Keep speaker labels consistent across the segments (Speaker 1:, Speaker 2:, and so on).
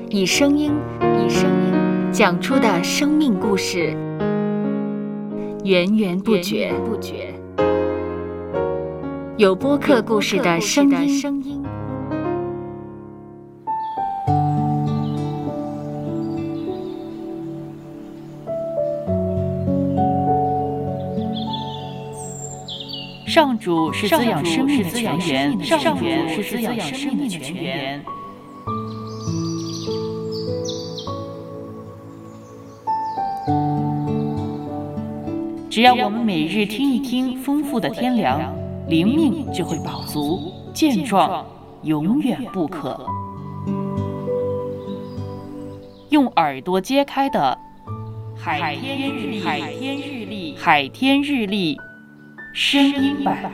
Speaker 1: 以声音讲出的生命故事，源源不绝。有播客故事的声音。
Speaker 2: 上主是滋养生命的泉源，上主是滋养生命的泉源。只要我们每日听一听丰富的天粮，灵命就会饱足健壮，永远不渴。用耳朵揭开的海天日历声音版。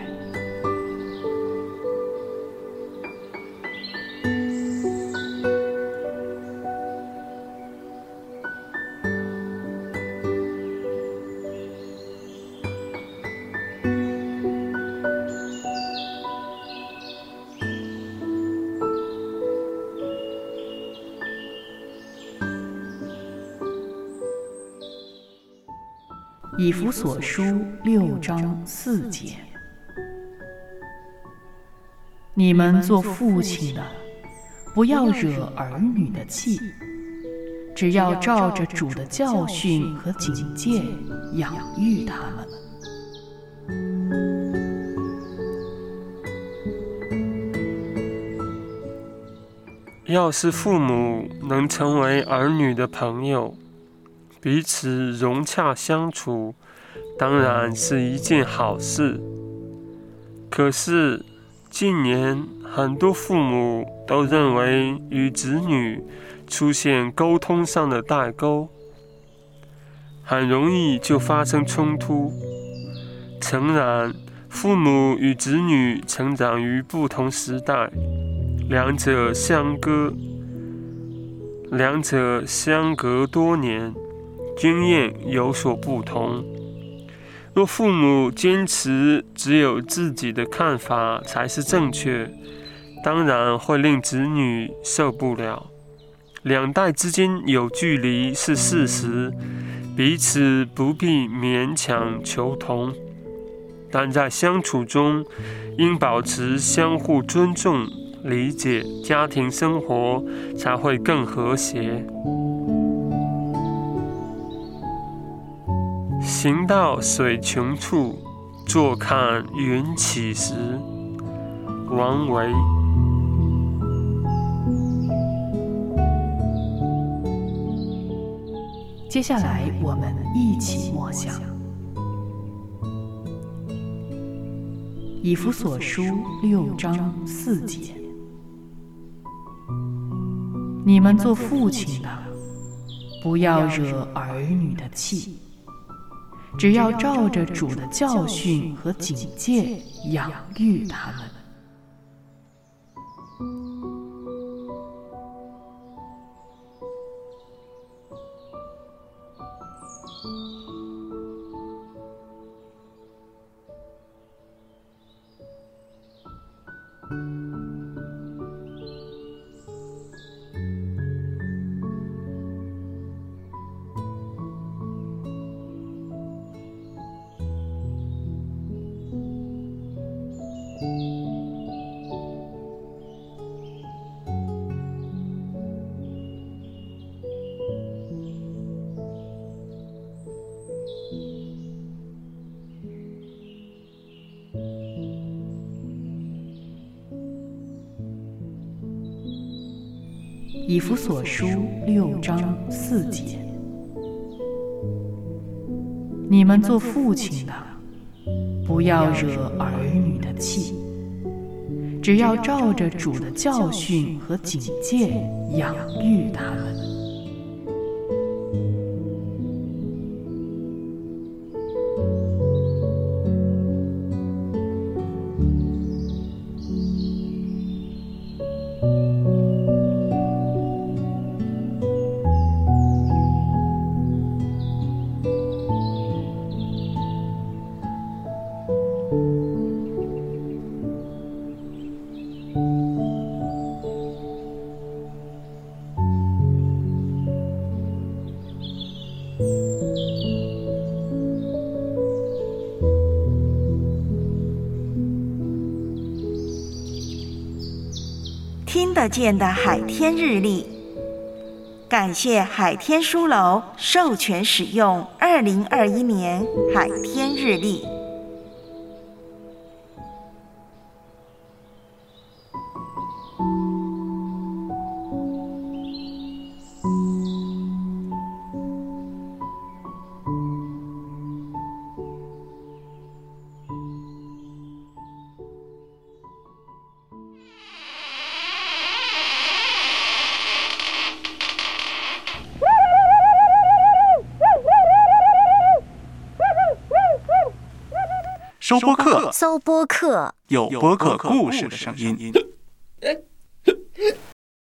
Speaker 2: 以弗所书6章4节，你们做父亲的，不要惹儿女的气，只要照着主的教训和警戒养育他们。
Speaker 3: 要是父母能成为儿女的朋友，彼此融洽相处，当然是一件好事。可是近年很多父母都认为与子女出现沟通上的代沟，很容易就发生冲突。诚然，父母与子女成长于不同时代，两者相隔多年，经验有所不同。若父母坚持只有自己的看法才是正确，当然会令子女受不了。两代之间有距离是事实，彼此不必勉强求同，但在相处中应保持相互尊重、理解，家庭生活才会更和谐。行到水穷处，坐看云起时。王维。
Speaker 2: 接下来我们一起默想以弗所书6章4节，你们做父亲的，不要惹儿女的气，只要照着主的教训和警戒养育他们。以弗所书6章4节，你们做父亲的，不要惹儿女的气，只要照着主的教训和警戒养育他们。
Speaker 4: 听得见的海天日历。感谢海天书楼授权使用2021年海天日历。
Speaker 5: 收播客，
Speaker 6: 搜播客，
Speaker 5: 有播客故事的声音。